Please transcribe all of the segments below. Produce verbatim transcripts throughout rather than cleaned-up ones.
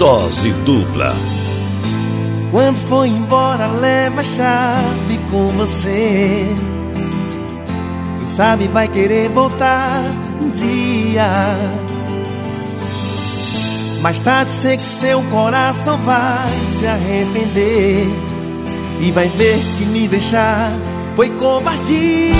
Dose dupla. Quando for embora, leva a chave com você. Quem sabe vai querer voltar um dia. Mais tarde sei que seu coração vai se arrepender e vai ver que me deixar foi covardia.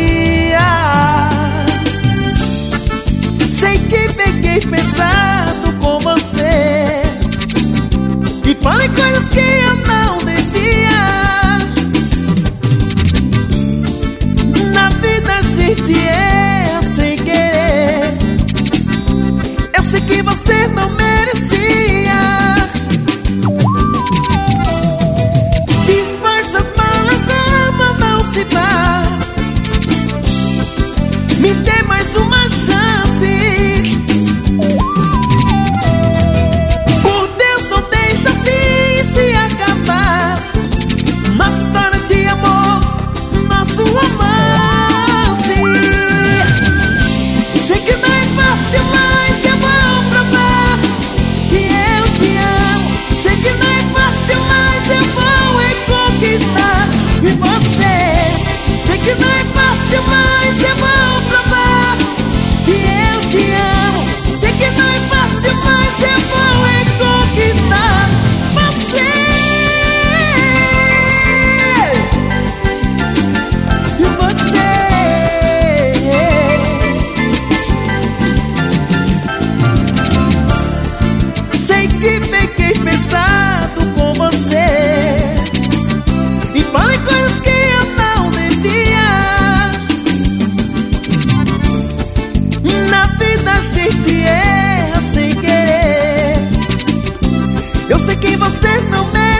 Sei que peguei pesado com você e falei coisas que eu não devia. Na vida a gente erra sem querer. Eu sei que você não merecia. Disfarça as malas, ama, não se vá. Me dê mais uma chance. Por Deus, não deixa assim se acabar nossa história de amor, nosso romance. Sei que não é fácil, mas eu vou provar que eu te amo. Sei que não é fácil, mas eu vou reconquistar e você. Sei que não é fácil, mas eu vou provar que eu te amo. Sei que não é fácil, mas eu vou reconquistar você. E você. Sei que peguei pesado com você e falei coisas que eu não devia. Na vida a gente erra sem querer. Eu sei que você não merece.